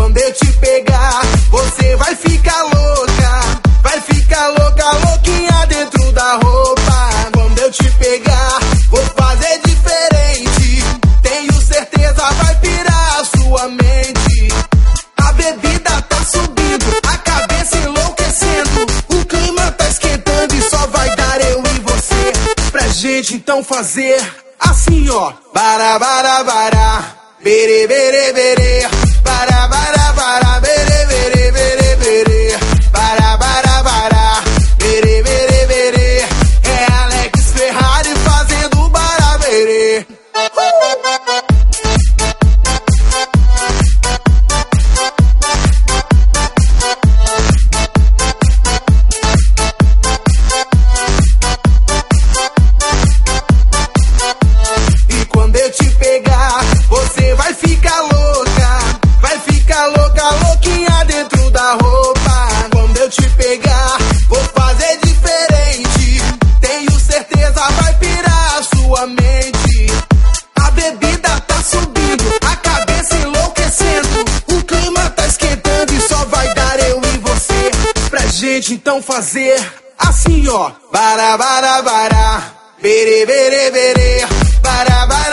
quando eu te pegar, você vai ficar louca. Vai ficar louca, louquinha dentro da roupa. Quando eu te pegar, vou fazer diferente. Tenho certeza, vai pirar a sua mente. A bebida tá subindo, a cabeça enlouquecendo. O clima tá esquentando e só vai dar eu e você. Pra gente então fazer assim, ó. Bara, bara, bara. Bere, bere, bere. Bara, bara, bara. Bere, bere, bere, bere. Bara, bara, bara. Bere, bere, bere. É Alex Ferrari fazendo bara, bere. E quando eu te pegar, você vai ficar louca. Vai ficar louca, louquinha dentro da roupa. Quando eu te pegar, vou fazer diferente. Tenho certeza, vai pirar a sua mente. A bebida tá subindo, a cabeça enlouquecendo. O clima tá esquentando e só vai dar eu e você. Pra gente então fazer assim, ó. Bara, bara, bara. Bere, bere, bere. Bara, bara.